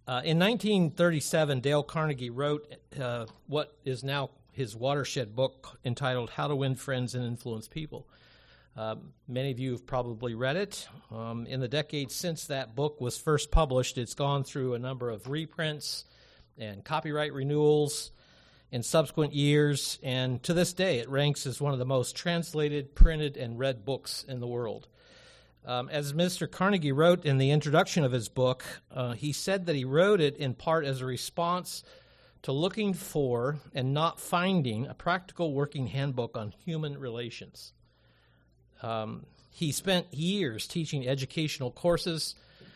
In 1937, Dale Carnegie wrote what is now his watershed book entitled How to Win Friends and Influence People. Many of you have probably read it. In the decades since that book was first published, it's gone through a number of reprints and copyright renewals in subsequent years, and to this day it ranks as one of the most translated, printed, and read books in the world. As Mr. Carnegie wrote in the introduction of his book, he said that he wrote it in part as a response to looking for and not finding a practical working handbook on human relations. He spent years teaching educational courses,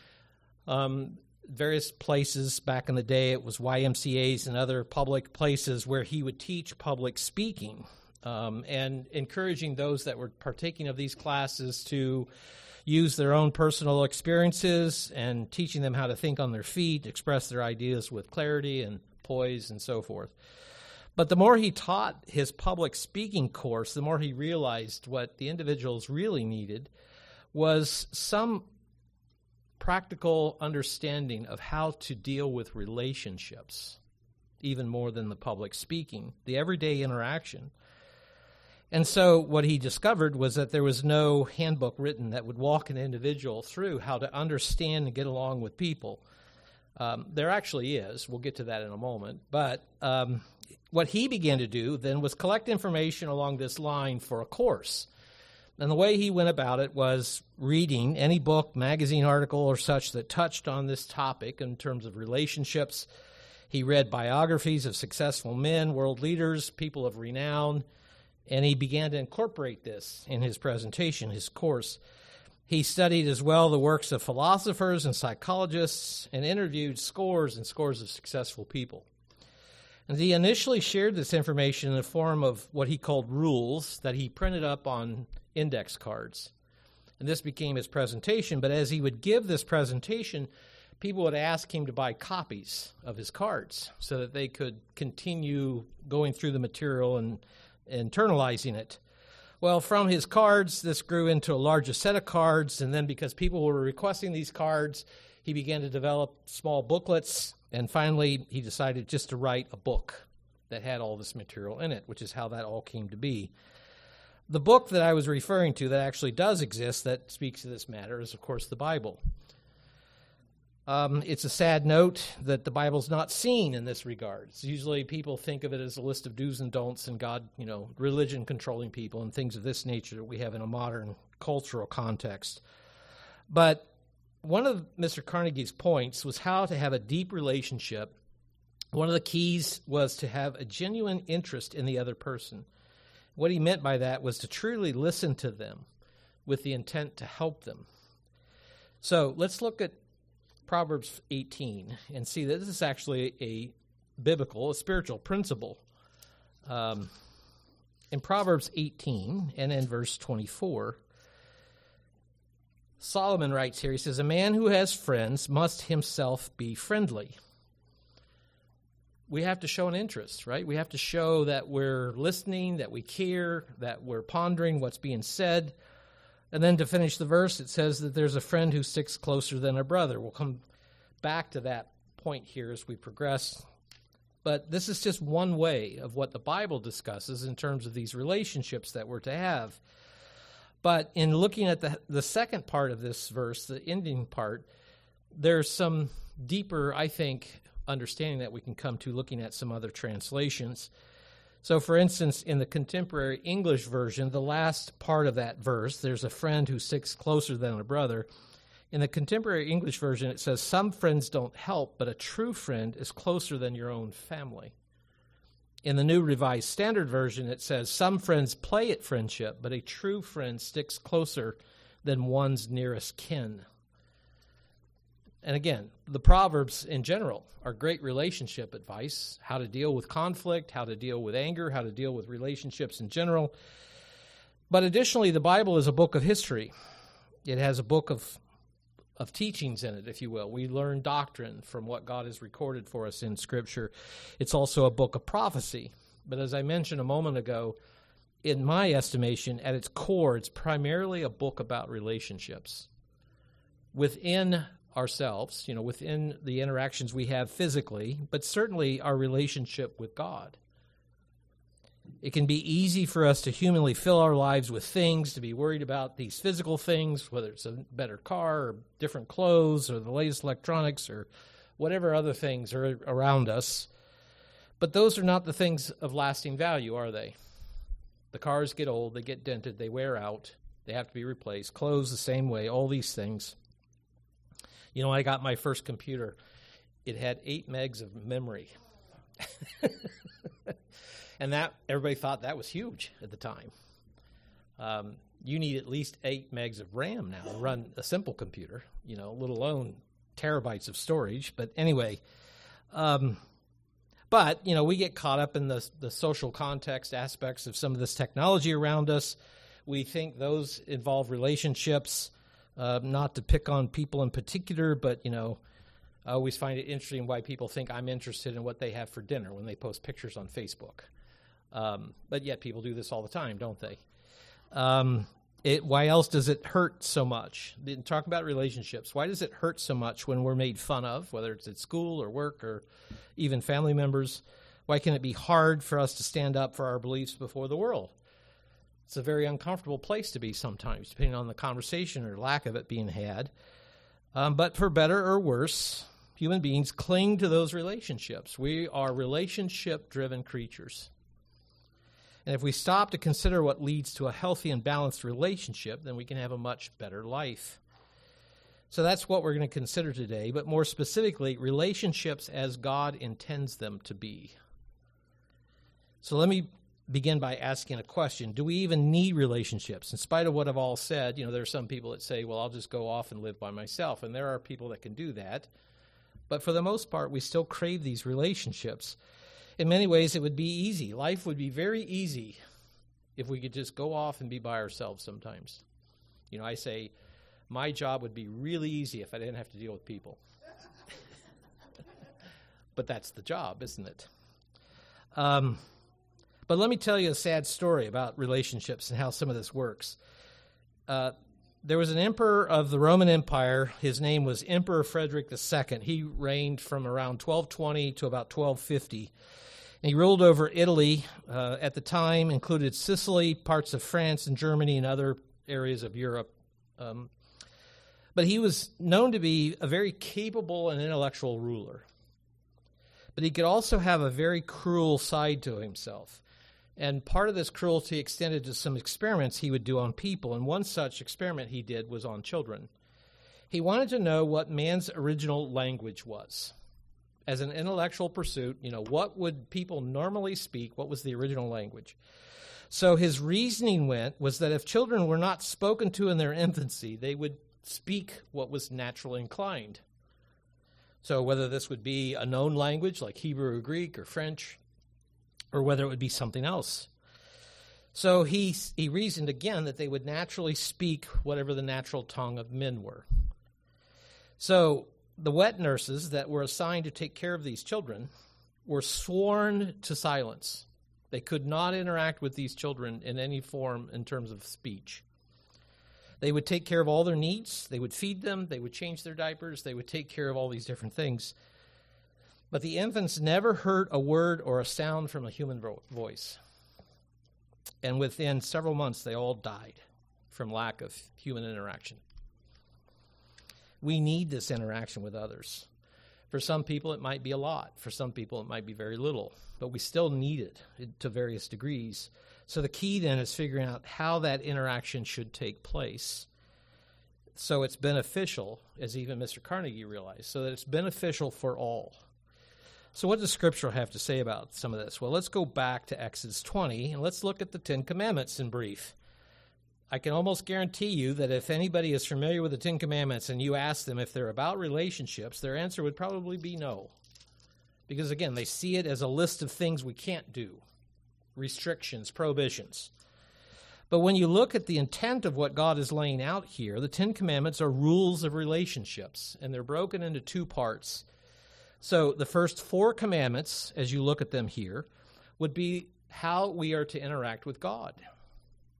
various places. Back in the day, it was YMCAs and other public places where he would teach public speaking, and encouraging those that were partaking of these classes to use their own personal experiences and teaching them how to think on their feet, express their ideas with clarity and poise and so forth. But the more he taught his public speaking course, the more he realized what the individuals really needed was some practical understanding of how to deal with relationships, even more than the public speaking, the everyday interaction. And so what he discovered was that there was no handbook written that would walk an individual through how to understand and get along with people. There actually is. We'll get to that in a moment. But what he began to do then was collect information along this line for a course. And the way he went about it was reading any book, magazine article, or such that touched on this topic in terms of relationships. He read biographies of successful men, world leaders, people of renown, and he began to incorporate this in his presentation, his course. He studied as well the works of philosophers and psychologists and interviewed scores and scores of successful people. And he initially shared this information in the form of what he called rules that he printed up on index cards. And this became his presentation, but as he would give this presentation, people would ask him to buy copies of his cards so that they could continue going through the material and internalizing it. Well, from his cards, this grew into a larger set of cards, and then because people were requesting these cards, he began to develop small booklets, and finally he decided just to write a book that had all this material in it, which is how that all came to be. The book that I was referring to that actually does exist that speaks to this matter is, of course, the Bible. It's a sad note that the Bible's not seen in this regard. It's usually people think of it as a list of do's and don'ts and God, religion controlling people and things of this nature that we have in a modern cultural context. But one of Mr. Carnegie's points was how to have a deep relationship. One of the keys was to have a genuine interest in the other person. What he meant by that was to truly listen to them with the intent to help them. So let's look at Proverbs 18 and see that this is actually a spiritual principle. In Proverbs 18 and in verse 24, Solomon writes here, he says, "A man who has friends must himself be friendly." We have to show an interest, right? We have to show that we're listening, that we care, that we're pondering what's being said. And then to finish the verse, it says that there's a friend who sticks closer than a brother. We'll come back to that point here as we progress. But this is just one way of what the Bible discusses in terms of these relationships that we're to have. But in looking at the second part of this verse, the ending part, there's some deeper, I think, understanding that we can come to looking at some other translations. So, for instance, in the contemporary English version, the last part of that verse, there's a friend who sticks closer than a brother. In the contemporary English version, it says, "Some friends don't help, but a true friend is closer than your own family." In the New Revised Standard Version, it says, "Some friends play at friendship, but a true friend sticks closer than one's nearest kin." And again, the Proverbs in general are great relationship advice, how to deal with conflict, how to deal with anger, how to deal with relationships in general. But additionally, the Bible is a book of history. It has a book of teachings in it, if you will. We learn doctrine from what God has recorded for us in Scripture. It's also a book of prophecy. But as I mentioned a moment ago, in my estimation, at its core, it's primarily a book about relationships. Within ourselves, within the interactions we have physically, but certainly our relationship with God. It can be easy for us to humanly fill our lives with things, to be worried about these physical things, whether it's a better car or different clothes or the latest electronics or whatever other things are around us. But those are not the things of lasting value, are they? The cars get old, they get dented, they wear out, they have to be replaced. Clothes the same way, all these things. I got my first computer. It had 8 megs of memory. And that everybody thought that was huge at the time. You need at least 8 megs of RAM now to run a simple computer, let alone terabytes of storage. But anyway, we get caught up in the social context aspects of some of this technology around us. We think those involve relationships, not to pick on people in particular, but, I always find it interesting why people think I'm interested in what they have for dinner when they post pictures on Facebook. But yet people do this all the time, don't they? Why else does it hurt so much? Talking about relationships, why does it hurt so much when we're made fun of, whether it's at school or work or even family members? Why can it be hard for us to stand up for our beliefs before the world? It's a very uncomfortable place to be sometimes, depending on the conversation or lack of it being had. But for better or worse, human beings cling to those relationships. We are relationship-driven creatures. And if we stop to consider what leads to a healthy and balanced relationship, then we can have a much better life. So that's what we're going to consider today, but more specifically, relationships as God intends them to be. So let me begin by asking a question. Do we even need relationships? In spite of what I've all said, there are some people that say, well, I'll just go off and live by myself. And there are people that can do that. But for the most part, we still crave these relationships. In many ways, it would be easy. Life would be very easy if we could just go off and be by ourselves sometimes. I say my job would be really easy if I didn't have to deal with people. But that's the job, isn't it? But let me tell you a sad story about relationships and how some of this works. There was an emperor of the Roman Empire. His name was Emperor Frederick II. He reigned from around 1220 to about 1250. And he ruled over Italy. At the time, included Sicily, parts of France and Germany, and other areas of Europe. But he was known to be a very capable and intellectual ruler. But he could also have a very cruel side to himself. And part of this cruelty extended to some experiments he would do on people, and one such experiment he did was on children. He wanted to know what man's original language was. As an intellectual pursuit, what would people normally speak? What was the original language? So his reasoning was that if children were not spoken to in their infancy, they would speak what was naturally inclined. So whether this would be a known language like Hebrew or Greek or French, or whether it would be something else. So he reasoned again that they would naturally speak whatever the natural tongue of men were. So the wet nurses that were assigned to take care of these children were sworn to silence. They could not interact with these children in any form in terms of speech. They would take care of all their needs. They would feed them. They would change their diapers. They would take care of all these different things. But the infants never heard a word or a sound from a human voice. And within several months, they all died from lack of human interaction. We need this interaction with others. For some people, it might be a lot. For some people, it might be very little. But we still need it to various degrees. So the key then is figuring out how that interaction should take place. So it's beneficial, as even Mr. Carnegie realized, so that it's beneficial for all. So what does Scripture have to say about some of this? Well, let's go back to Exodus 20, and let's look at the Ten Commandments in brief. I can almost guarantee you that if anybody is familiar with the Ten Commandments and you ask them if they're about relationships, their answer would probably be no. Because, again, they see it as a list of things we can't do, restrictions, prohibitions. But when you look at the intent of what God is laying out here, the Ten Commandments are rules of relationships, and they're broken into 2 parts. So the first 4 commandments, as you look at them here, would be how we are to interact with God.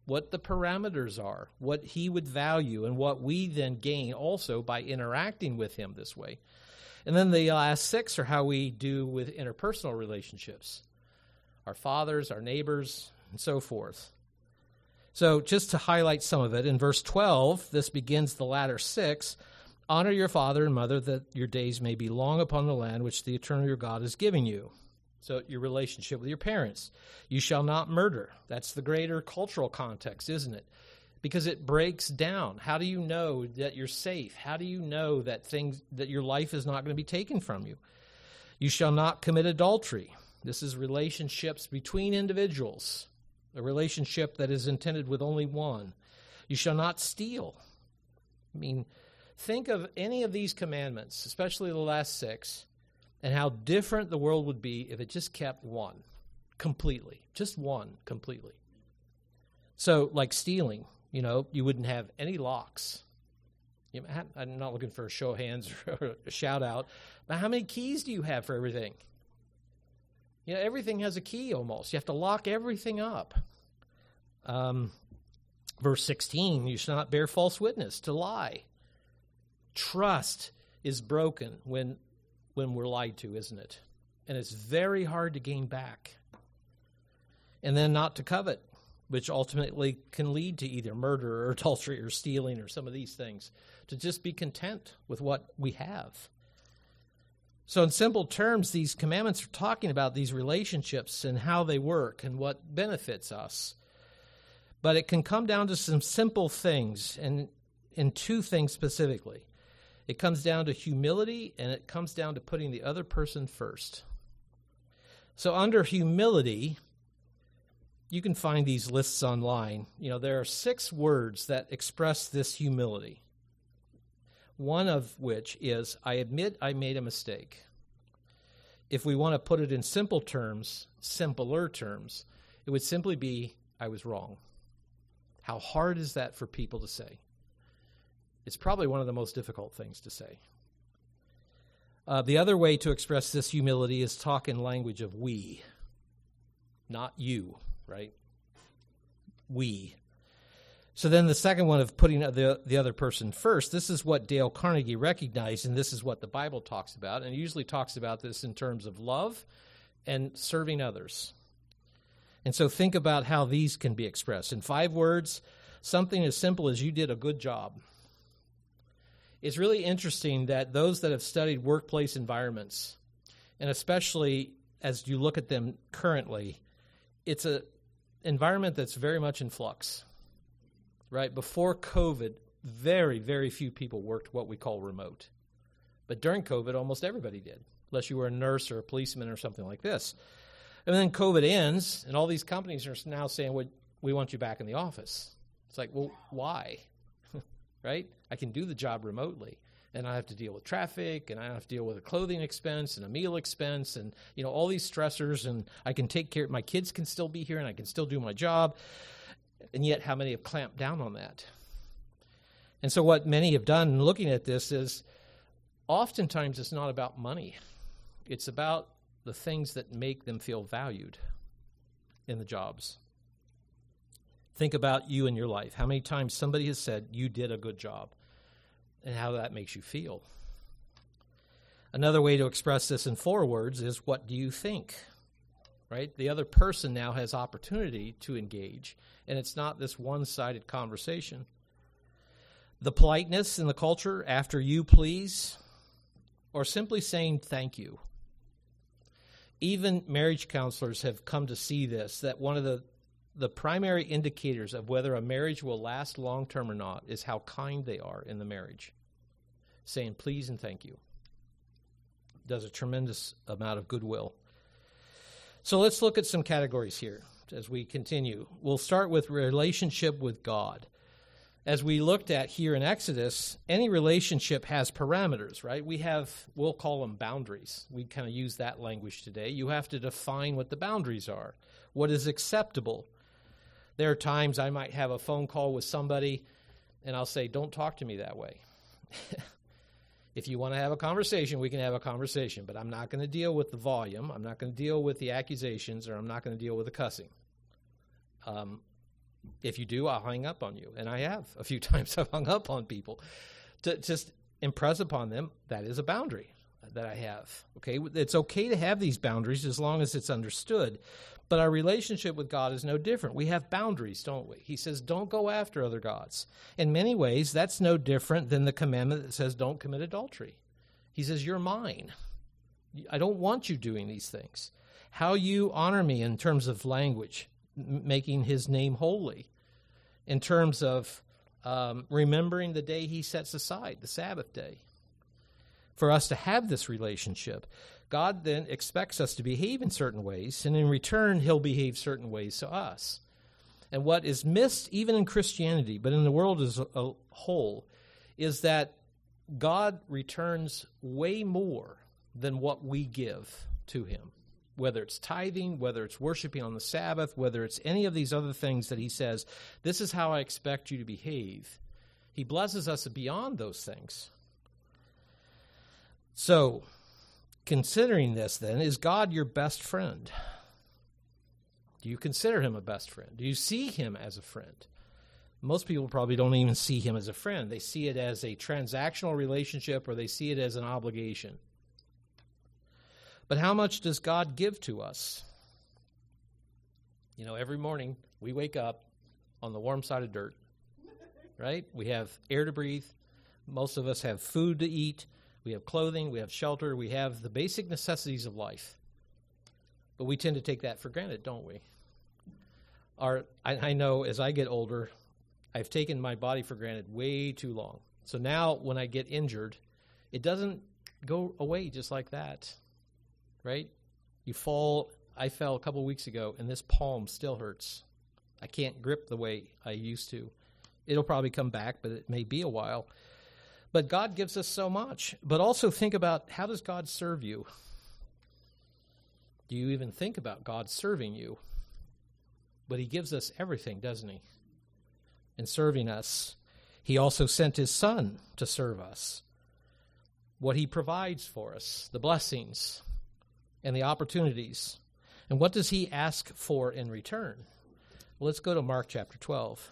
what the parameters are, what he would value, and what we then gain also by interacting with him this way. And then the last 6 are how we do with interpersonal relationships, our fathers, our neighbors, and so forth. So just to highlight some of it, in verse 12, this begins the latter 6, honor your father and mother that your days may be long upon the land which the eternal your God is giving you. So your relationship with your parents. You shall not murder. That's the greater cultural context, isn't it? Because it breaks down. How do you know that you're safe? How do you know that your life is not going to be taken from you? You shall not commit adultery. This is relationships between individuals, a relationship that is intended with only one. You shall not steal. I mean, think of any of these commandments, especially the last 6, and how different the world would be if it just kept one completely, just one completely. So, like stealing, you wouldn't have any locks. I'm not looking for a show of hands or a shout out, but how many keys do you have for everything? Everything has a key almost. You have to lock everything up. Verse 16, you shall not bear false witness, to lie. Trust is broken when we're lied to, isn't it? And it's very hard to gain back. And then not to covet, which ultimately can lead to either murder or adultery or stealing or some of these things. To just be content with what we have. So in simple terms, these commandments are talking about these relationships and how they work and what benefits us. But it can come down to some simple things, and in 2 things specifically. It comes down to humility, and it comes down to putting the other person first. So under humility, you can find these lists online. There are 6 words that express this humility. One of which is, I admit I made a mistake. If we want to put it in simpler terms, it would simply be, I was wrong. How hard is that for people to say? It's probably one of the most difficult things to say. The other way to express this humility is talk in language of we, not you, right? We. So then the second one of putting the other person first, this is what Dale Carnegie recognized, and this is what the Bible talks about, and it usually talks about this in terms of love and serving others. And so think about how these can be expressed. In 5 words, something as simple as you did a good job. It's really interesting that those that have studied workplace environments, and especially as you look at them currently, it's an environment that's very much in flux. Right? Before COVID, very, very few people worked what we call remote. But during COVID, almost everybody did, unless you were a nurse or a policeman or something like this. And then COVID ends, and all these companies are now saying, well, we want you back in the office. It's like, well, why? Right? I can do the job remotely, and I have to deal with traffic, and I have to deal with a clothing expense and a meal expense, and all these stressors, and I can take care. My kids can still be here, and I can still do my job. And yet, how many have clamped down on that? And so what many have done in looking at this is oftentimes it's not about money. It's about the things that make them feel valued in the jobs. Think about you in your life. How many times somebody has said, you did a good job, and how that makes you feel. Another way to express this in 4 words is, what do you think? Right? The other person now has opportunity to engage, and it's not this one-sided conversation. The politeness in the culture, after you please, or simply saying thank you. Even marriage counselors have come to see this, that one of the primary indicators of whether a marriage will last long-term or not is how kind they are in the marriage. Saying please and thank you does a tremendous amount of goodwill. So let's look at some categories here as we continue. We'll start with relationship with God. As we looked at here in Exodus, any relationship has parameters, right? We'll call them boundaries. We kind of use that language today. You have to define what the boundaries are. What is acceptable? There are times I might have a phone call with somebody, and I'll say, don't talk to me that way. If you want to have a conversation, we can have a conversation, but I'm not going to deal with the volume. I'm not going to deal with the accusations, or I'm not going to deal with the cussing. If you do, I'll hang up on you. And I have. A few times I've hung up on people to just impress upon them that is a boundary that I have. Okay, it's okay to have these boundaries as long as it's understood. But our relationship with God is no different. We have boundaries, don't we? He says, don't go after other gods. In many ways, that's no different than the commandment that says, don't commit adultery. He says, you're mine. I don't want you doing these things. How you honor me in terms of language, making his name holy, in terms of remembering the day he sets aside, the Sabbath day. For us to have this relationship, God then expects us to behave in certain ways, and in return, he'll behave certain ways to us. And what is missed even in Christianity, but in the world as a whole, is that God returns way more than what we give to him. Whether it's tithing, whether it's worshiping on the Sabbath, whether it's any of these other things that he says, this is how I expect you to behave. He blesses us beyond those things. So, considering this then, is God your best friend? Do you consider him a best friend? Do you see him as a friend? Most people probably don't even see him as a friend. They see it as a transactional relationship, or they see it as an obligation. But how much does God give to us? You know, every morning we wake up on the warm side of dirt, right? We have air to breathe. Most of us have food to eat. We have clothing. We have shelter. We have the basic necessities of life. But we tend to take that for granted, don't we? I know as I get older, I've taken my body for granted way too long. So now when I get injured, it doesn't go away just like that. Right? You fall. I fell a couple weeks ago, and this palm still hurts. I can't grip the way I used to. It'll probably come back, but it may be a while. But God gives us so much. But also think about, how does God serve you? Do you even think about God serving you? But he gives us everything, doesn't he? In serving us, he also sent his Son to serve us. What he provides for us, the blessings and the opportunities. And what does he ask for in return? Well, let's go to Mark chapter 12.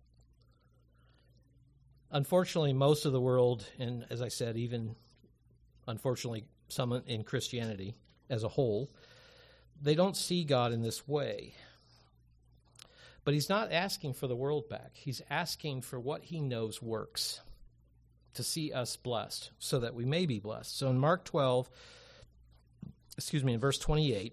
Unfortunately, most of the world, and as I said, even unfortunately some in Christianity as a whole, they don't see God in this way. But he's not asking for the world back. He's asking for what he knows works, to see us blessed, so that we may be blessed. So in Mark 12, in verse 28,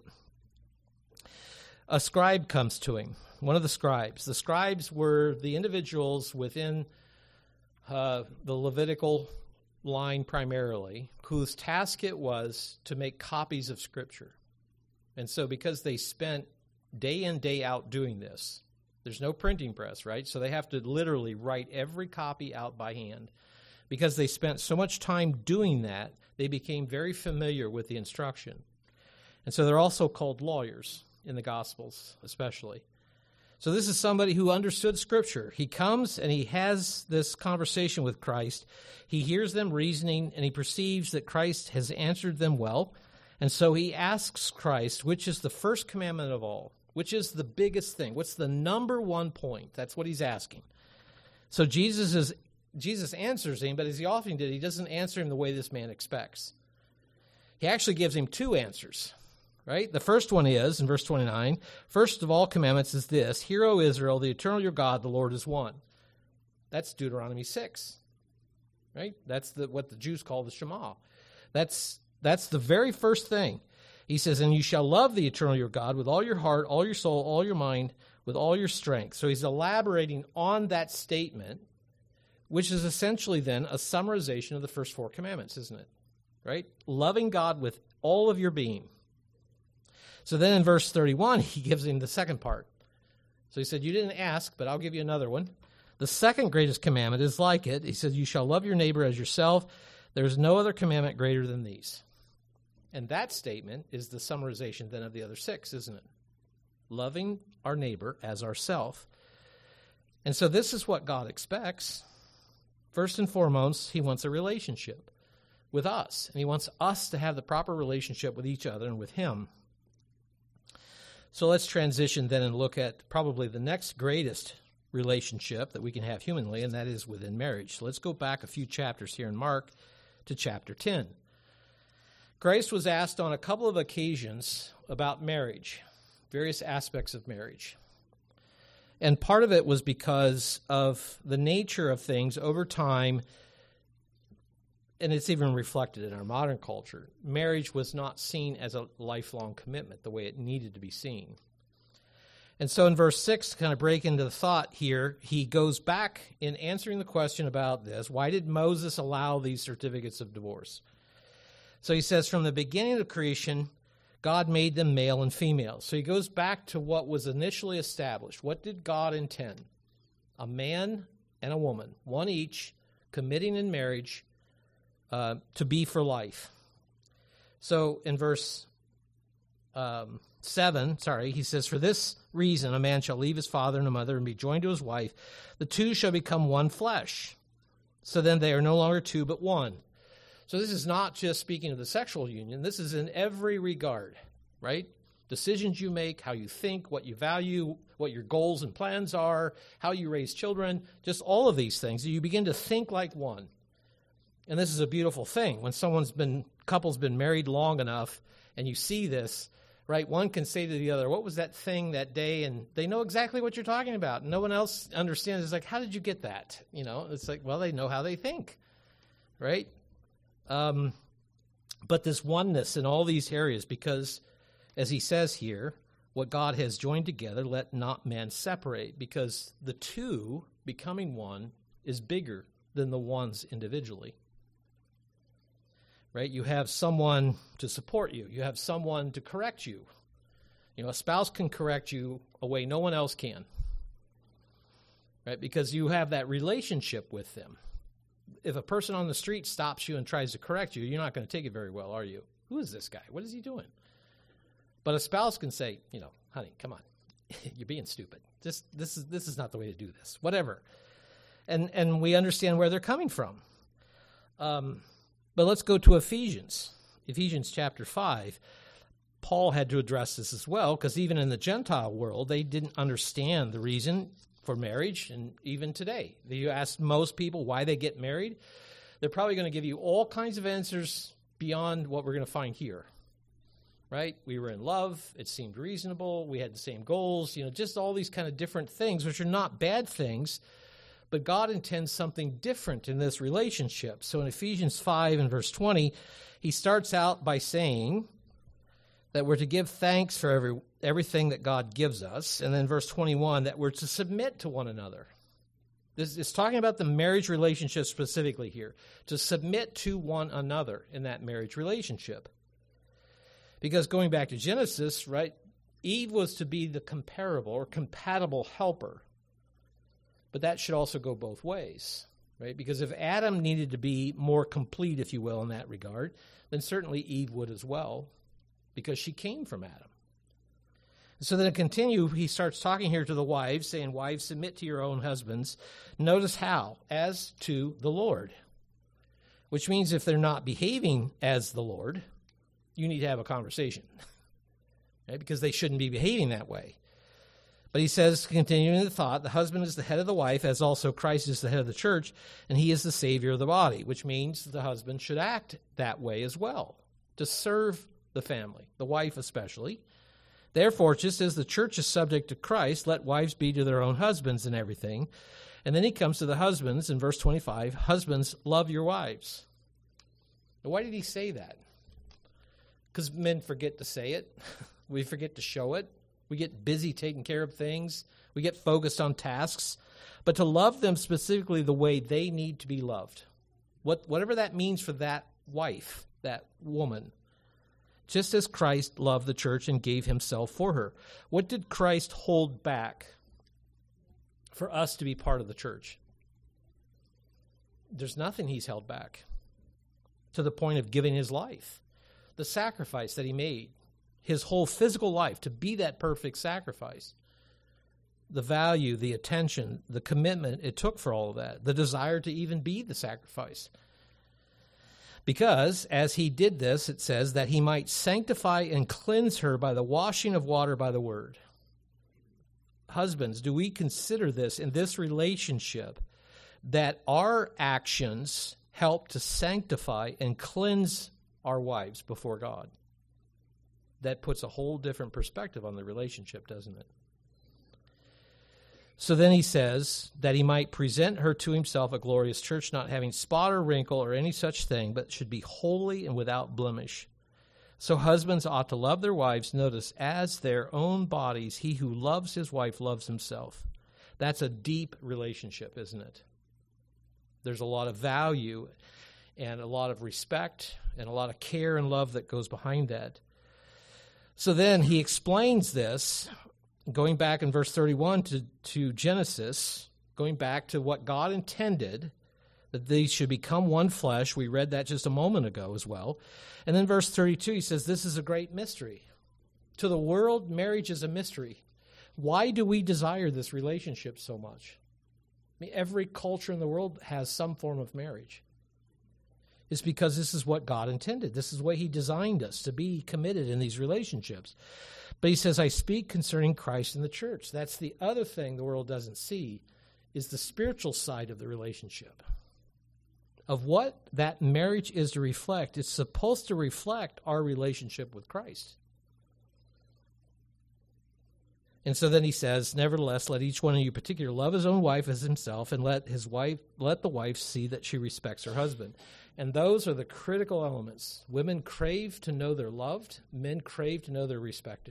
a scribe comes to him, one of the scribes. The scribes were the individuals within the Levitical line primarily, whose task it was to make copies of Scripture. And so because they spent day in, day out doing this, there's no printing press, right? So they have to literally write every copy out by hand. Because they spent so much time doing that, they became very familiar with the instruction. And so they're also called lawyers in the Gospels, especially. So this is somebody who understood Scripture. He comes and he has this conversation with Christ. He hears them reasoning, and he perceives that Christ has answered them well. And so he asks Christ, which is the first commandment of all? Which is the biggest thing? What's the number one point? That's what he's asking. So Jesus answers him, but as he often did, he doesn't answer him the way this man expects. He actually gives him two answers. Right? The first one is, in verse 29, first of all commandments is this: Hear, O Israel, the eternal your God, the Lord is one. That's Deuteronomy 6. Right? That's what the Jews call the Shema. That's the very first thing. He says, and you shall love the eternal your God with all your heart, all your soul, all your mind, with all your strength. So he's elaborating on that statement, which is essentially then a summarization of the first four commandments, isn't it? Right? Loving God with all of your being. So then in verse 31, he gives him the second part. So he said, you didn't ask, but I'll give you another one. The second greatest commandment is like it. He said, you shall love your neighbor as yourself. There is no other commandment greater than these. And that statement is the summarization then of the other six, isn't it? Loving our neighbor as ourself. And so this is what God expects. First and foremost, he wants a relationship with us. And he wants us to have the proper relationship with each other and with him. So let's transition then and look at probably the next greatest relationship that we can have humanly, and that is within marriage. So let's go back a few chapters here in Mark to chapter 10. Christ was asked on a couple of occasions about marriage, various aspects of marriage. And part of it was because of the nature of things over time, and it's even reflected in our modern culture. Marriage was not seen as a lifelong commitment the way it needed to be seen. And so in verse 6, to kind of break into the thought here, he goes back in answering the question about this. Why did Moses allow these certificates of divorce? So he says, from the beginning of creation, God made them male and female. So he goes back to what was initially established. What did God intend? A man and a woman, one each, committing in marriage to be for life. So in verse 7, he says, for this reason a man shall leave his father and mother and be joined to his wife. The two shall become one flesh. So then they are no longer two but one. So this is not just speaking of the sexual union. This is in every regard, right? Decisions you make, how you think, what you value, what your goals and plans are, how you raise children, just all of these things. You begin to think like one. And this is a beautiful thing. When couple's been married long enough and you see this, right, one can say to the other, what was that thing that day? And they know exactly what you're talking about. No one else understands. It's like, how did you get that? You know, it's like, well, they know how they think, right? But this oneness in all these areas, because as he says here, what God has joined together, let not man separate, because the two becoming one is bigger than the ones individually. Right? You have someone to support you. You have someone to correct you. You know, a spouse can correct you a way no one else can. Right? Because you have that relationship with them. If a person on the street stops you and tries to correct you, you're not going to take it very well, are you? Who is this guy? What is he doing? But a spouse can say, you know, honey, come on. You're being stupid. This is not the way to do this. Whatever. And we understand where they're coming from. But let's go to Ephesians. Ephesians chapter 5. Paul had to address this as well, because even in the Gentile world, they didn't understand the reason for marriage, and even today. You ask most people why they get married, they're probably going to give you all kinds of answers beyond what we're going to find here. Right? We were in love, it seemed reasonable, we had the same goals, you know, just all these kind of different things, which are not bad things, but God intends something different in this relationship. So in Ephesians 5 and verse 20, he starts out by saying that we're to give thanks for everything that God gives us. And then verse 21, that we're to submit to one another. This is talking about the marriage relationship specifically here. To submit to one another in that marriage relationship. Because going back to Genesis, right, Eve was to be the comparable or compatible helper. But that should also go both ways, right? Because if Adam needed to be more complete, if you will, in that regard, then certainly Eve would as well, because she came from Adam. So then to continue, he starts talking here to the wives, saying, wives, submit to your own husbands. Notice how? As to the Lord. Which means if they're not behaving as the Lord, you need to have a conversation. Right? Because they shouldn't be behaving that way. But he says, continuing the thought, the husband is the head of the wife, as also Christ is the head of the church, and he is the Savior of the body, which means the husband should act that way as well, to serve the family, the wife especially. Therefore, just as the church is subject to Christ, let wives be to their own husbands in everything. And then he comes to the husbands in verse 25, husbands, love your wives. Now, why did he say that? Because men forget to say it. We forget to show it. We get busy taking care of things. We get focused on tasks. But to love them specifically the way they need to be loved. Whatever that means for that wife, that woman. Just as Christ loved the church and gave himself for her. What did Christ hold back for us to be part of the church? There's nothing he's held back. To the point of giving his life. The sacrifice that he made. His whole physical life, to be that perfect sacrifice. The value, the attention, the commitment it took for all of that. The desire to even be the sacrifice. Because as he did this, it says that he might sanctify and cleanse her by the washing of water by the word. husbands, do we consider this in this relationship, that our actions help to sanctify and cleanse our wives before God? That puts a whole different perspective on the relationship, doesn't it? So then he says that he might present her to himself a glorious church, not having spot or wrinkle or any such thing, but should be holy and without blemish. So husbands ought to love their wives, notice, as their own bodies. He who loves his wife loves himself. That's a deep relationship, isn't it? There's a lot of value and a lot of respect and a lot of care and love that goes behind that. So then he explains this, going back in verse 31 to Genesis, going back to what God intended, that these should become one flesh. We read that just a moment ago as well. And then verse 32, he says, this is a great mystery. To the world, marriage is a mystery. Why do we desire this relationship so much? I mean, every culture in the world has some form of marriage. It's because this is what God intended. This is the way he designed us, to be committed in these relationships. But he says, I speak concerning Christ and the church. That's the other thing the world doesn't see, is the spiritual side of the relationship. Of what that marriage is to reflect. It's supposed to reflect our relationship with Christ. And so then he says, nevertheless, let each one of you particular love his own wife as himself, and let the wife see that she respects her husband. And those are the critical elements. Women crave to know they're loved. Men crave to know they're respected.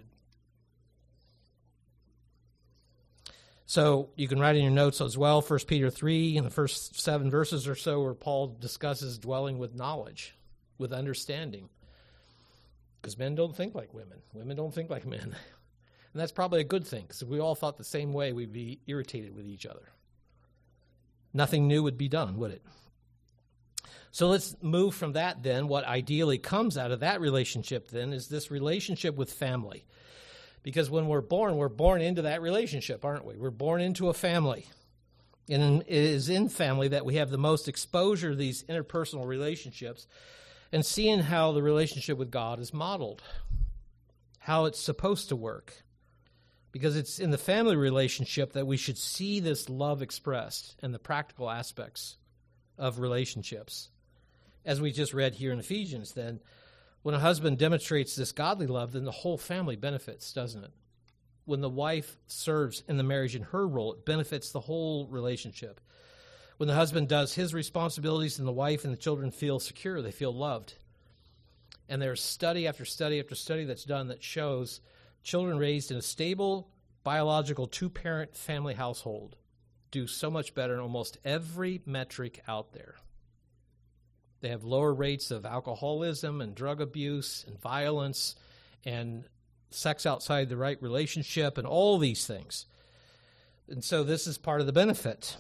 So you can write in your notes as well, 1 Peter 3, in the first 7 verses or so, where Paul discusses dwelling with knowledge, with understanding. Because men don't think like women. Women don't think like men. And that's probably a good thing, because if we all thought the same way, we'd be irritated with each other. Nothing new would be done, would it? So let's move from that then. What ideally comes out of that relationship then is this relationship with family. Because when we're born into that relationship, aren't we? We're born into a family. And it is in family that we have the most exposure to these interpersonal relationships and seeing how the relationship with God is modeled, how it's supposed to work. Because it's in the family relationship that we should see this love expressed and the practical aspects of relationships. As we just read here in Ephesians, then, when a husband demonstrates this godly love, then the whole family benefits, doesn't it? When the wife serves in the marriage in her role, it benefits the whole relationship. When the husband does his responsibilities and the wife and the children feel secure, they feel loved. And there's study after study after study that's done that shows children raised in a stable, biological, two-parent family household do so much better in almost every metric out there. They have lower rates of alcoholism and drug abuse and violence and sex outside the right relationship and all these things. And so this is part of the benefit.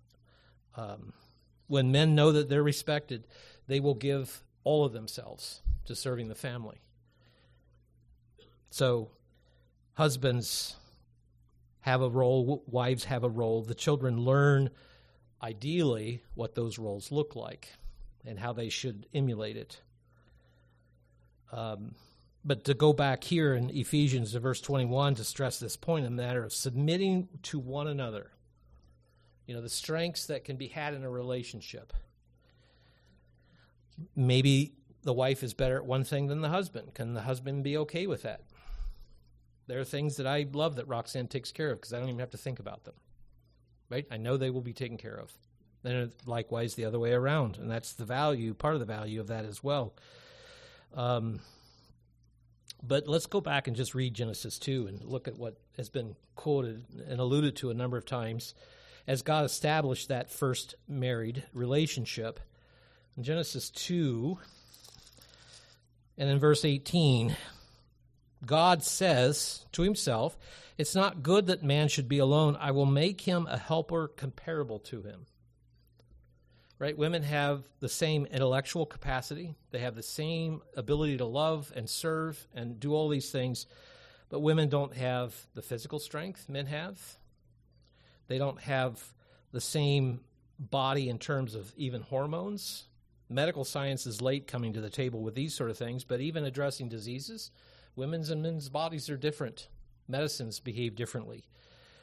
When men know that they're respected, they will give all of themselves to serving the family. So husbands have a role, wives have a role. The children learn, ideally, what those roles look like and how they should emulate it. But to go back here in Ephesians to verse 21 to stress this point, a matter of submitting to one another. You know, the strengths that can be had in a relationship. Maybe the wife is better at one thing than the husband. Can the husband be okay with that? There are things that I love that Roxanne takes care of because I don't even have to think about them. Right? I know they will be taken care of. And likewise the other way around. And that's the value, part of the value of that as well. But let's go back and just read Genesis 2 and look at what has been quoted and alluded to a number of times as God established that first married relationship. In Genesis 2 and in verse 18, God says to himself, "It's not good that man should be alone. I will make him a helper comparable to him." Right? Women have the same intellectual capacity. They have the same ability to love and serve and do all these things. But women don't have the physical strength men have. They don't have the same body in terms of even hormones. Medical science is late coming to the table with these sort of things, but even addressing diseases, women's and men's bodies are different. Medicines behave differently.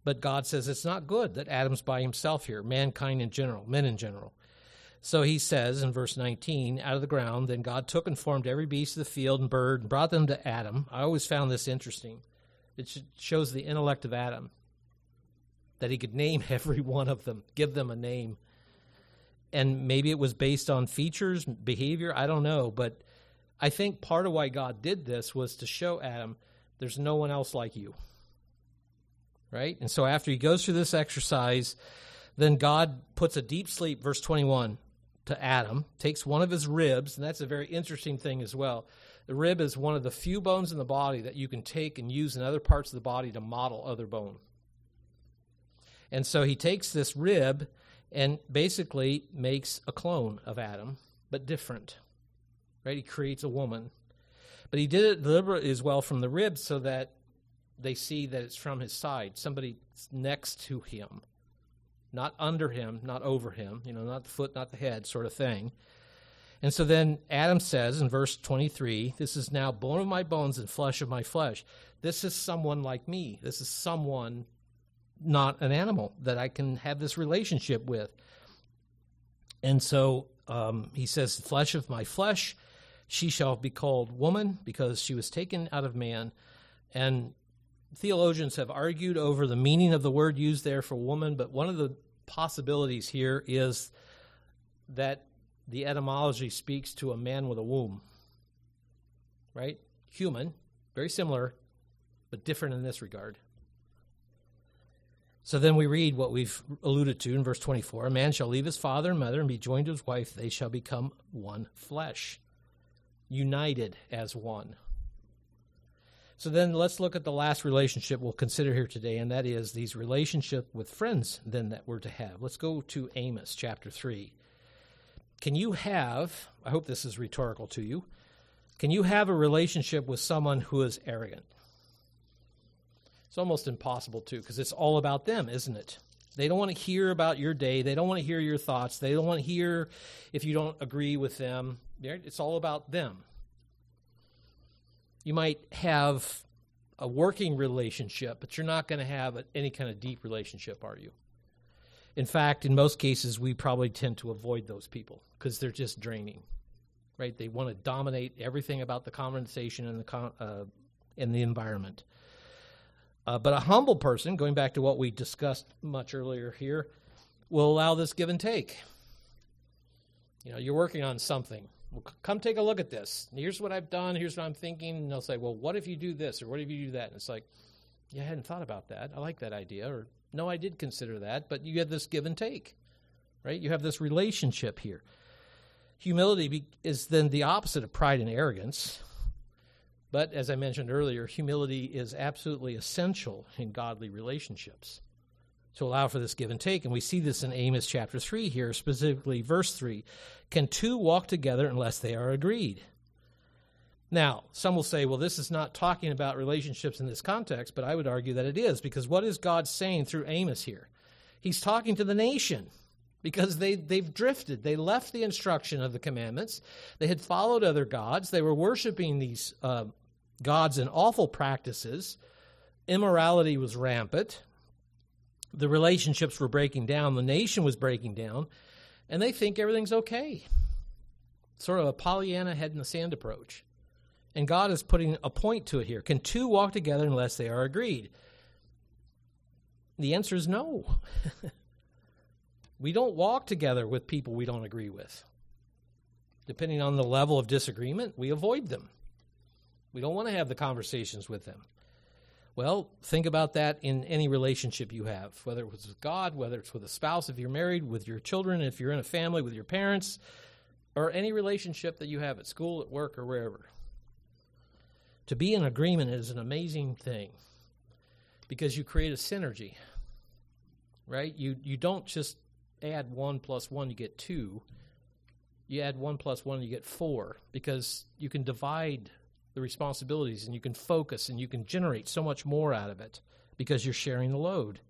But God says it's not good that Adam's by himself here, mankind in general, men in general. So he says in verse 19, out of the ground, then God took and formed every beast of the field and bird and brought them to Adam. I always found this interesting. It shows the intellect of Adam, that he could name every one of them, give them a name. And maybe it was based on features, behavior, I don't know. But I think part of why God did this was to show Adam, there's no one else like you. Right? And so after he goes through this exercise, then God puts a deep sleep, verse 21, to Adam, takes one of his ribs, and that's a very interesting thing as well. The rib is one of the few bones in the body that you can take and use in other parts of the body to model other bone. And so he takes this rib and basically makes a clone of Adam, but different. Right? He creates a woman. But he did it deliberately as well from the rib so that they see that it's from his side, somebody next to him. Not under him, not over him, not the foot, not the head sort of thing. And so then Adam says in verse 23, this is now bone of my bones and flesh of my flesh. This is someone like me. This is someone, not an animal, that I can have this relationship with. And so he says, flesh of my flesh, she shall be called woman because she was taken out of man. And theologians have argued over the meaning of the word used there for woman, but one of the possibilities here is that the etymology speaks to a man with a womb, right? Human, very similar, but different in this regard. So then we read what we've alluded to in verse 24. A man shall leave his father and mother and be joined to his wife. They shall become one flesh, united as one. So then let's look at the last relationship we'll consider here today, and that is these relationships with friends then that we're to have. Let's go to Amos chapter 3. Can you have, I hope this is rhetorical to you, can you have a relationship with someone who is arrogant? It's almost impossible to, because it's all about them, isn't it? They don't want to hear about your day. They don't want to hear your thoughts. They don't want to hear if you don't agree with them. It's all about them. You might have a working relationship, but you're not going to have any kind of deep relationship, are you? In fact, in most cases, we probably tend to avoid those people because they're just draining, right? They want to dominate everything about the conversation and the environment. But a humble person, going back to what we discussed much earlier here, will allow this give and take. You're working on something. Well, come take a look at this. Here's what I've done. Here's what I'm thinking. And they'll say, well, what if you do this? Or what if you do that? And it's like, yeah, I hadn't thought about that. I like that idea. Or, no, I did consider that. But you have this give and take, right? You have this relationship here. Humility is then the opposite of pride and arrogance. But as I mentioned earlier, humility is absolutely essential in godly relationships to allow for this give and take. And we see this in Amos chapter 3 here, specifically verse 3. Can two walk together unless they are agreed? Now, some will say, well, this is not talking about relationships in this context, but I would argue that it is, because what is God saying through Amos here? He's talking to the nation because they've drifted. They left the instruction of the commandments. They had followed other gods. They were worshiping these gods in awful practices. Immorality was rampant. The relationships were breaking down. The nation was breaking down. And they think everything's okay. Sort of a Pollyanna head in the sand approach. And God is putting a point to it here. Can two walk together unless they are agreed? The answer is no. We don't walk together with people we don't agree with. Depending on the level of disagreement, we avoid them. We don't want to have the conversations with them. Well, think about that in any relationship you have, whether it's with God, whether it's with a spouse, if you're married, with your children, if you're in a family, with your parents, or any relationship that you have at school, at work, or wherever. To be in agreement is an amazing thing because you create a synergy, right? You don't just add 1 + 1, you get 2. You add 1 + 1, you get 4, because you can divide the responsibilities and you can focus and you can generate so much more out of it because you're sharing the load.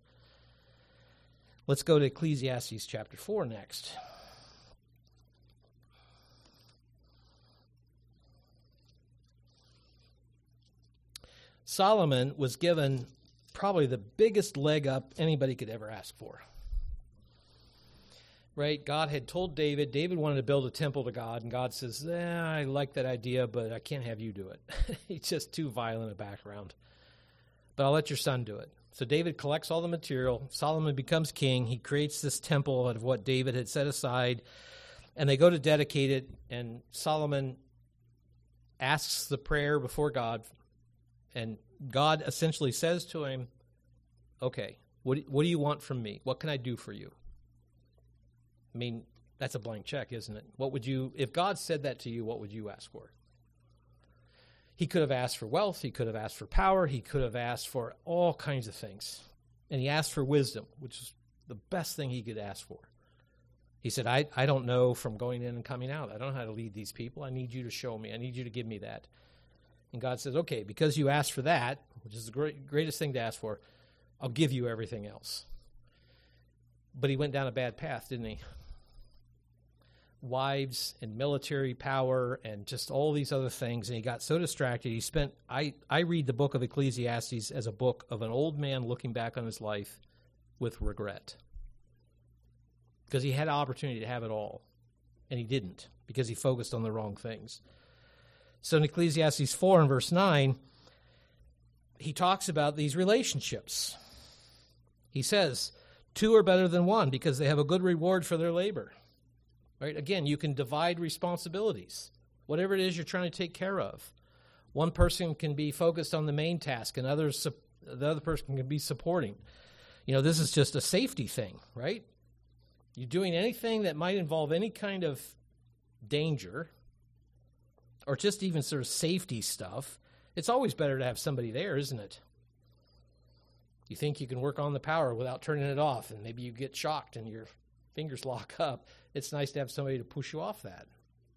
Let's go to Ecclesiastes chapter 4 next. Solomon was given probably the biggest leg up anybody could ever ask for. Right? God had told David wanted to build a temple to God, and God says, I like that idea, but I can't have you do it. He's just too violent a background. But I'll let your son do it. So David collects all the material. Solomon becomes king. He creates this temple out of what David had set aside, and they go to dedicate it, and Solomon asks the prayer before God, and God essentially says to him, okay, what do you want from me? What can I do for you? I mean, that's a blank check, isn't it? If God said that to you, what would you ask for? He could have asked for wealth. He could have asked for power. He could have asked for all kinds of things. And he asked for wisdom, which is the best thing he could ask for. He said, I don't know from going in and coming out. I don't know how to lead these people. I need you to show me. I need you to give me that. And God says, okay, because you asked for that, which is the greatest thing to ask for, I'll give you everything else. But he went down a bad path, didn't he? Wives and military power and just all these other things, and he got so distracted. I read the book of Ecclesiastes as a book of an old man looking back on his life with regret. Because he had an opportunity to have it all, and he didn't, because he focused on the wrong things. So in Ecclesiastes 4 and verse 9, he talks about these relationships. He says, 2 are better than 1 because they have a good reward for their labor. Right? Again, you can divide responsibilities, whatever it is you're trying to take care of. One person can be focused on the main task, and the other person can be supporting. This is just a safety thing, right? You're doing anything that might involve any kind of danger or just even sort of safety stuff. It's always better to have somebody there, isn't it? You think you can work on the power without turning it off, and maybe you get shocked and your fingers lock up. It's nice to have somebody to push you off that.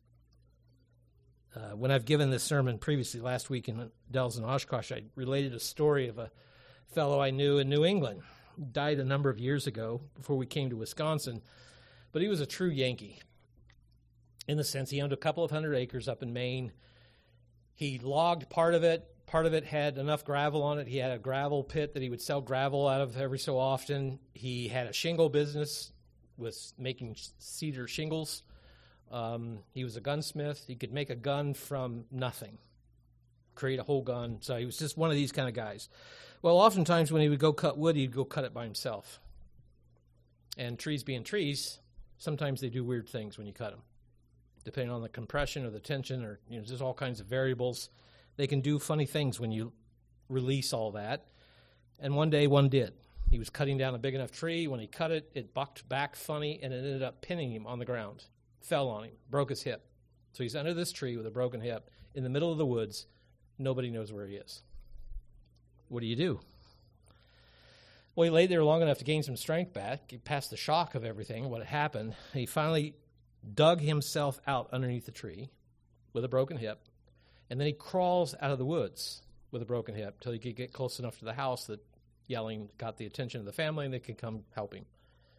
When I've given this sermon previously last week in Dells and Oshkosh, I related a story of a fellow I knew in New England. He died a number of years ago before we came to Wisconsin, but he was a true Yankee in the sense he owned a couple of 100 acres up in Maine. He logged part of it. Part of it had enough gravel on it. He had a gravel pit that he would sell gravel out of every so often. He had a shingle business with making cedar shingles. He was a gunsmith. He could make a gun from nothing, create a whole gun. So he was just one of these kind of guys. Well, oftentimes when he would go cut wood, he'd go cut it by himself. And trees being trees, sometimes they do weird things when you cut them. Depending on the compression or the tension or just all kinds of variables. They can do funny things when you release all that. And one day one did. He was cutting down a big enough tree. When he cut it, it bucked back funny, and it ended up pinning him on the ground. Fell on him, broke his hip. So he's under this tree with a broken hip in the middle of the woods. Nobody knows where he is. What do you do? Well, he laid there long enough to gain some strength back. He passed the shock of everything, what had happened. He finally dug himself out underneath the tree with a broken hip, and then he crawls out of the woods with a broken hip till he could get close enough to the house that yelling got the attention of the family, and they could come help him.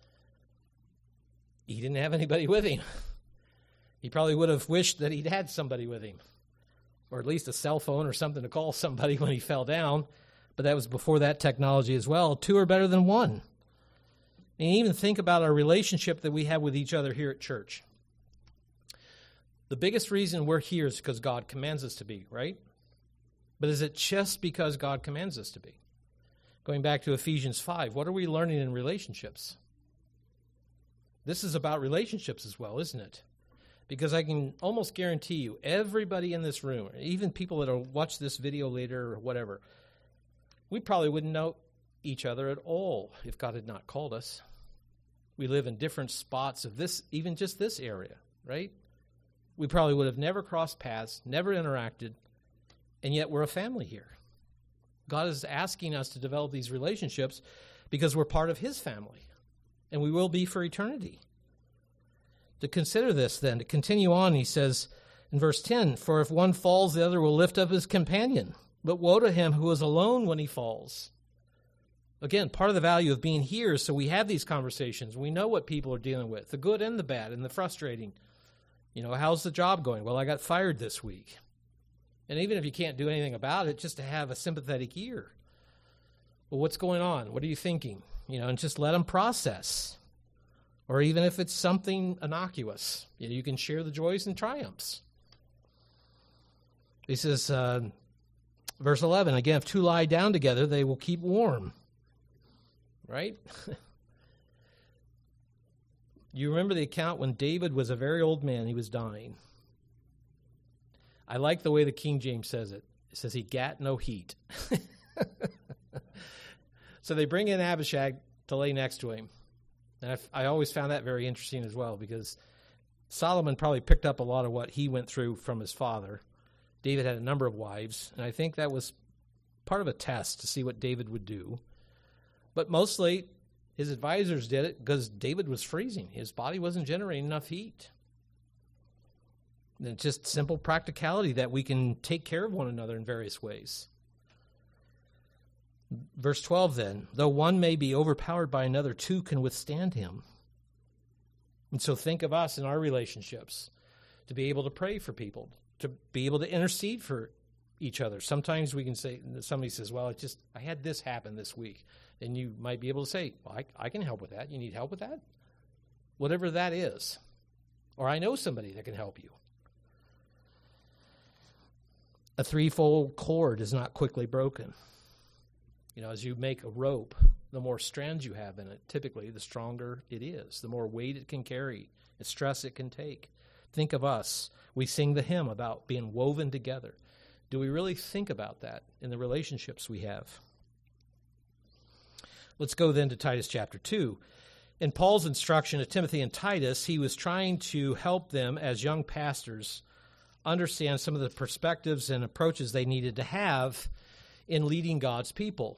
He didn't have anybody with him. He probably would have wished that he'd had somebody with him, or at least a cell phone or something to call somebody when he fell down, but that was before that technology as well. 2 are better than 1. And even think about our relationship that we have with each other here at church. The biggest reason we're here is because God commands us to be, right? But is it just because God commands us to be? Going back to Ephesians 5, what are we learning in relationships? This is about relationships as well, isn't it? Because I can almost guarantee you, everybody in this room, even people that will watch this video later or whatever, we probably wouldn't know each other at all if God had not called us. We live in different spots of this, even just this area, right? We probably would have never crossed paths, never interacted, and yet we're a family here. God is asking us to develop these relationships because we're part of his family, and we will be for eternity. To consider this then, to continue on, he says in verse 10, "For if one falls, the other will lift up his companion. But woe to him who is alone when he falls." Again, part of the value of being here is so we have these conversations. We know what people are dealing with, the good and the bad and the frustrating. How's the job going? Well, I got fired this week. And even if you can't do anything about it, just to have a sympathetic ear. Well, what's going on? What are you thinking? And just let them process. Or even if it's something innocuous, you can share the joys and triumphs. He says, verse 11, again, if two lie down together, they will keep warm. Right? You remember the account when David was a very old man, he was dying. I like the way the King James says it. It says he gat no heat. So they bring in Abishag to lay next to him. And I always found that very interesting as well, because Solomon probably picked up a lot of what he went through from his father. David had a number of wives, and I think that was part of a test to see what David would do. But mostly his advisors did it because David was freezing. His body wasn't generating enough heat. And it's just simple practicality that we can take care of one another in various ways. Verse 12 then, though one may be overpowered by another, two can withstand him. And so think of us in our relationships, to be able to pray for people, to be able to intercede for each other. Sometimes we can say, somebody says, well, I had this happen this week. And you might be able to say, well, I can help with that. You need help with that? Whatever that is. Or I know somebody that can help you. A threefold cord is not quickly broken. As you make a rope, the more strands you have in it, typically, the stronger it is, the more weight it can carry, the stress it can take. Think of us. We sing the hymn about being woven together. Do we really think about that in the relationships we have? Let's go then to Titus chapter 2. In Paul's instruction to Timothy and Titus, he was trying to help them as young pastors understand some of the perspectives and approaches they needed to have in leading God's people.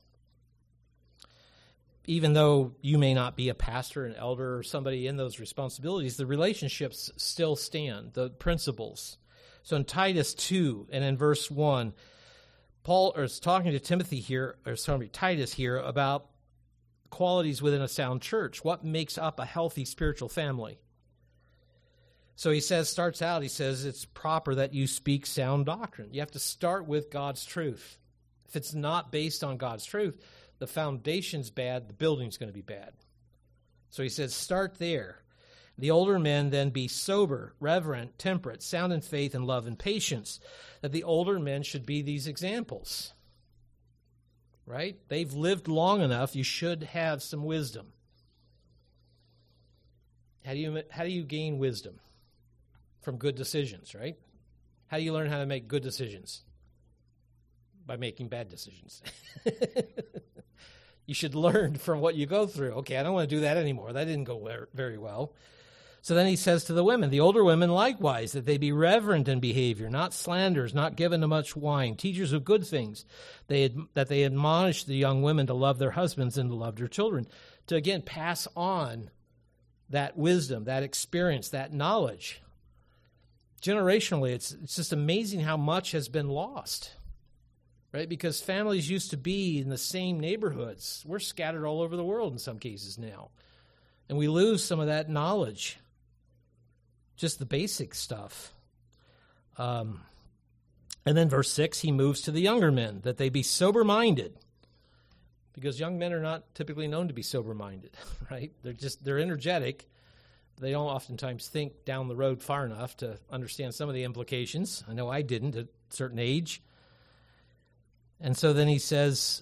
Even though you may not be a pastor, an elder, or somebody in those responsibilities, the relationships still stand, the principles. So in Titus 2 and in verse 1, Paul is talking to Titus here about qualities within a sound church. What makes up a healthy spiritual family? So he starts out, it's proper that you speak sound doctrine. You have to start with God's truth. If it's not based on God's truth, the foundation's bad, the building's going to be bad. So he says, start there. The older men then be sober, reverent, temperate, sound in faith and love and patience. That the older men should be these examples. Right? They've lived long enough. You should have some wisdom. How do you gain wisdom? From good decisions, right? How do you learn how to make good decisions? By making bad decisions. You should learn from what you go through. Okay, I don't want to do that anymore. That didn't go very well. So then he says to the women, the older women likewise, that they be reverent in behavior, not slanderers, not given to much wine, teachers of good things, that they admonish the young women to love their husbands and to love their children, to again pass on that wisdom, that experience, that knowledge. Generationally, it's just amazing how much has been lost, right? Because families used to be in the same neighborhoods. We're scattered all over the world in some cases now. And we lose some of that knowledge, just the basic stuff. And then verse 6, he moves to the younger men, that they be sober-minded. Because young men are not typically known to be sober-minded, right? They're energetic. They don't oftentimes think down the road far enough to understand some of the implications. I know I didn't at a certain age. And so then he says,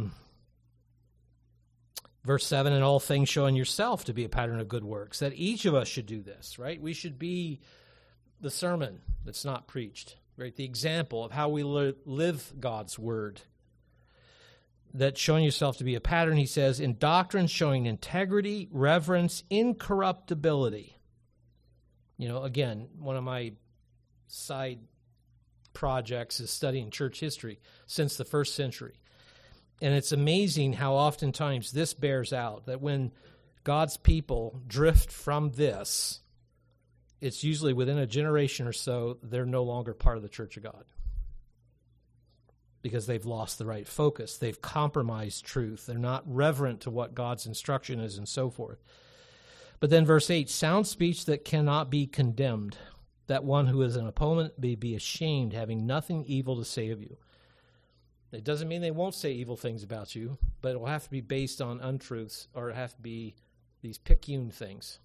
verse 7, in all things showing yourself to be a pattern of good works, that each of us should do this, right? We should be the sermon that's not preached, right? The example of how we live God's word. That showing yourself to be a pattern, he says, in doctrine showing integrity, reverence, incorruptibility. Again, one of my side projects is studying church history since the first century. And it's amazing how oftentimes this bears out, that when God's people drift from this, it's usually within a generation or so, they're no longer part of the Church of God. Because they've lost the right focus. They've compromised truth. They're not reverent to what God's instruction is and so forth. But then verse 8, sound speech that cannot be condemned, that one who is an opponent may be ashamed, having nothing evil to say of you. It doesn't mean they won't say evil things about you, but it will have to be based on untruths, or it have to be these picayune things.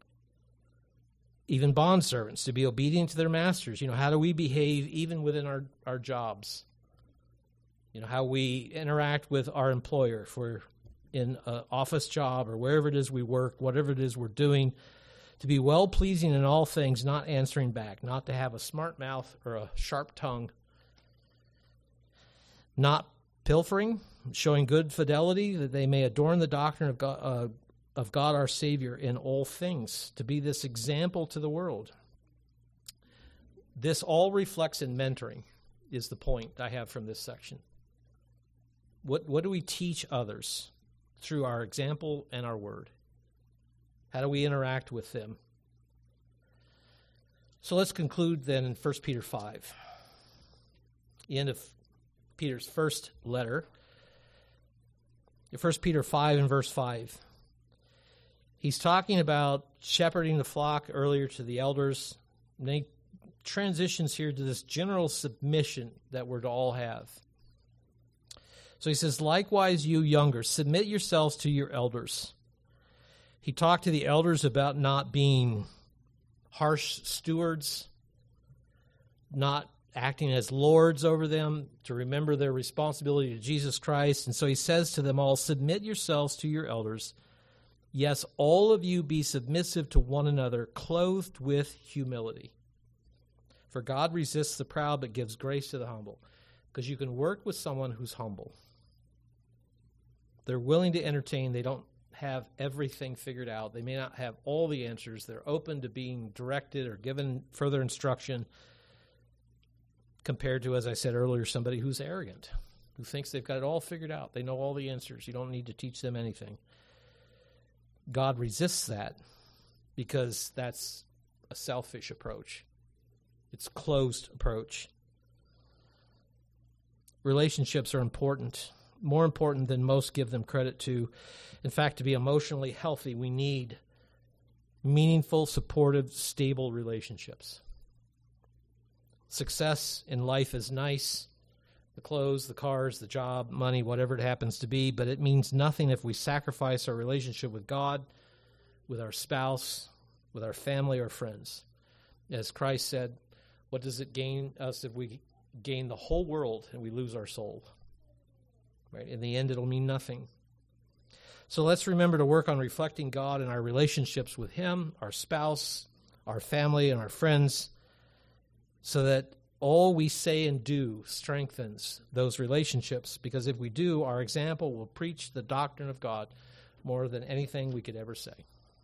Even bondservants, to be obedient to their masters. How do we behave even within our jobs? How we interact with our employer, if we're in an office job or wherever it is we work, whatever it is we're doing, to be well-pleasing in all things, not answering back, not to have a smart mouth or a sharp tongue, not pilfering, showing good fidelity, that they may adorn the doctrine of God our Savior in all things, to be this example to the world. This all reflects in mentoring, is the point I have from this section. What do we teach others through our example and our word? How do we interact with them? So let's conclude then in 1 Peter 5. The end of Peter's first letter. In 1 Peter 5 and verse 5. He's talking about shepherding the flock earlier to the elders. And then he transitions here to this general submission that we're to all have. So he says, likewise, you younger, submit yourselves to your elders. He talked to the elders about not being harsh stewards, not acting as lords over them, to remember their responsibility to Jesus Christ. And so he says to them all, submit yourselves to your elders. Yes, all of you be submissive to one another, clothed with humility. For God resists the proud, but gives grace to the humble. Because you can work with someone who's humble. They're willing to entertain. They don't have everything figured out. They may not have all the answers. They're open to being directed or given further instruction, compared to, as I said earlier, somebody who's arrogant, who thinks they've got it all figured out. They know all the answers. You don't need to teach them anything. God resists that because that's a selfish approach. It's a closed approach. Relationships are important, more important than most give them credit to. In fact, to be emotionally healthy, we need meaningful, supportive, stable relationships. Success in life is nice, the clothes, the cars, the job, money, whatever it happens to be, but it means nothing if we sacrifice our relationship with God, with our spouse, with our family or friends. As Christ said, what does it gain us if we gain the whole world and we lose our soul? Right? In the end, it'll mean nothing. So let's remember to work on reflecting God in our relationships with Him, our spouse, our family, and our friends, so that all we say and do strengthens those relationships, because if we do, our example will preach the doctrine of God more than anything we could ever say.